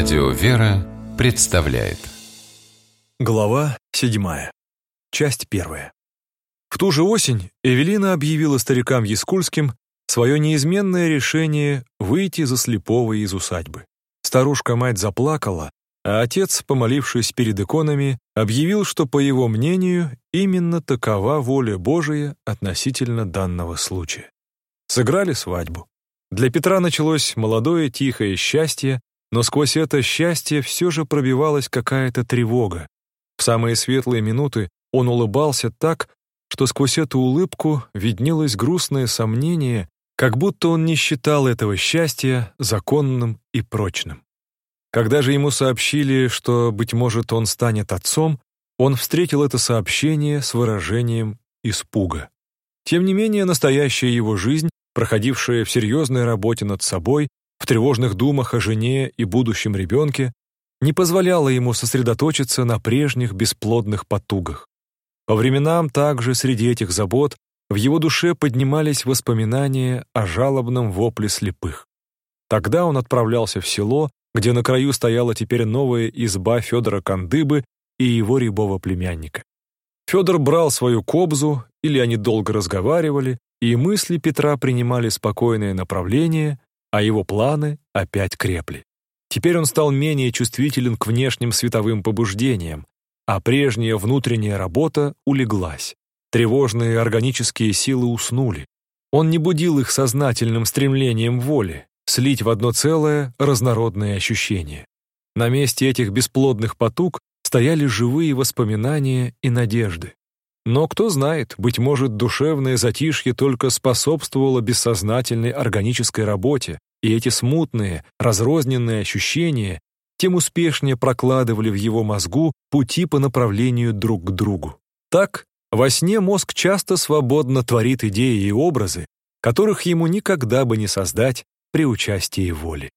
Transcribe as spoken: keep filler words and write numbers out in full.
Радио «Вера» представляет. Глава седьмая. Часть первая. В ту же осень Эвелина объявила старикам Яскульским свое неизменное решение выйти за слепого из усадьбы. Старушка-мать заплакала, а отец, помолившись перед иконами, объявил, что, по его мнению, именно такова воля Божия относительно данного случая. Сыграли свадьбу. Для Петра началось молодое тихое счастье, но сквозь это счастье все же пробивалась какая-то тревога. В самые светлые минуты он улыбался так, что сквозь эту улыбку виднелось грустное сомнение, как будто он не считал этого счастья законным и прочным. Когда же ему сообщили, что, быть может, он станет отцом, он встретил это сообщение с выражением испуга. Тем не менее, настоящая его жизнь, проходившая в серьезной работе над собой, в тревожных думах о жене и будущем ребенке, не позволяла ему сосредоточиться на прежних бесплодных потугах. По временам также среди этих забот в его душе поднимались воспоминания о жалобном вопле слепых. Тогда он отправлялся в село, где на краю стояла теперь новая изба Федора Кандыбы и его рябого племянника. Федор брал свою кобзу, или они долго разговаривали, и мысли Петра принимали спокойное направление, а его планы опять крепли. Теперь он стал менее чувствителен к внешним световым побуждениям, а прежняя внутренняя работа улеглась. Тревожные органические силы уснули. Он не будил их сознательным стремлением воли слить в одно целое разнородные ощущения. На месте этих бесплодных потуг стояли живые воспоминания и надежды. Но кто знает, быть может, душевное затишье только способствовало бессознательной органической работе, и эти смутные, разрозненные ощущения тем успешнее прокладывали в его мозгу пути по направлению друг к другу. Так, во сне мозг часто свободно творит идеи и образы, которых ему никогда бы не создать при участии воли.